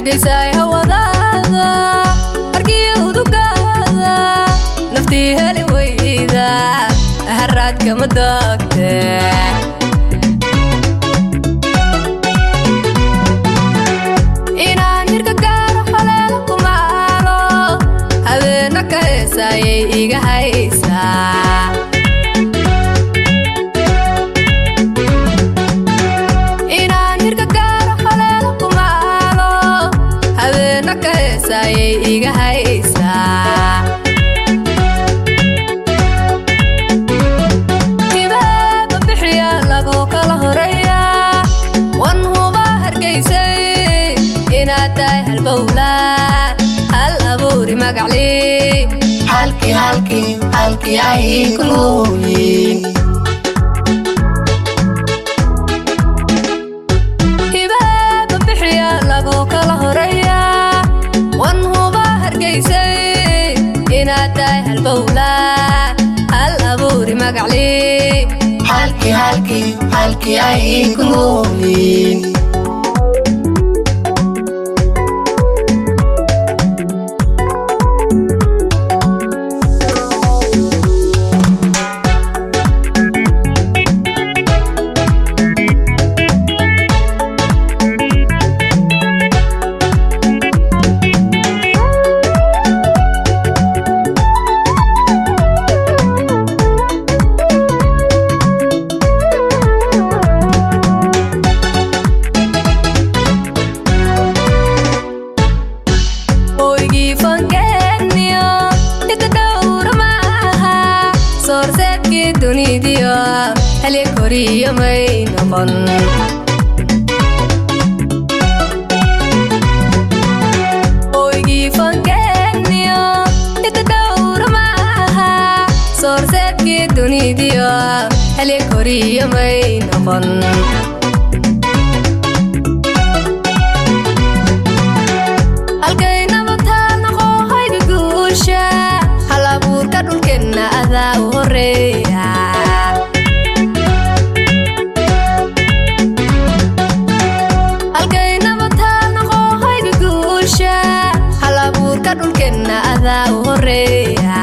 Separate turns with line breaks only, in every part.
hargeysay hawadaada arkiyo udugaada naftii heli weyda haraad kama dagte inaan hirka gaaro haleelo kumaalo habeena ka heesayay iga haysaa iga haysaa kibaaba bixiya lagu kala horeeya wan huba hargeysay inaad tahay halbowla hal abuuri magacli halkii ay ku nooyiin kibaaba bixiya lagu kala horeeya inaad tahay halbowla hal abuuri magacli halkii ay ku nooyiin dunidiyo hali koriyo may noqon oygii fankeeniyo inta dhowra maaha soorseedkii dunidiyo hali koriyo may noqon halkaynaba taa noqo hayga guusha hal abuurka dhulkeenna adaa u horeeya halkaynaba taa noqo hayga guusha hal abuurka dhulkeenna adaa u horeeya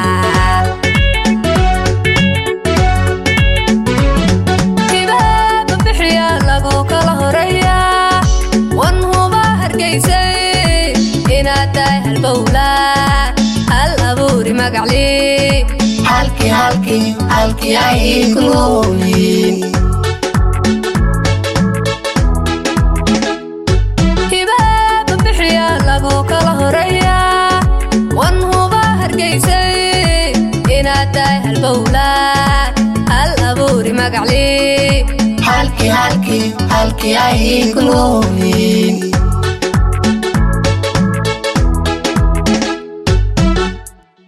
kibaaba bixiya lagu kala horeeya wan huba hargeysay inaad tahay halbowla hal abuuri magacli halkii ay ku nooyiin kibaaba bixiya lagu kala horeeya wan huba hargeysay inaad tahay halbowla hal abuuri magacli halkii ay ku nooyiin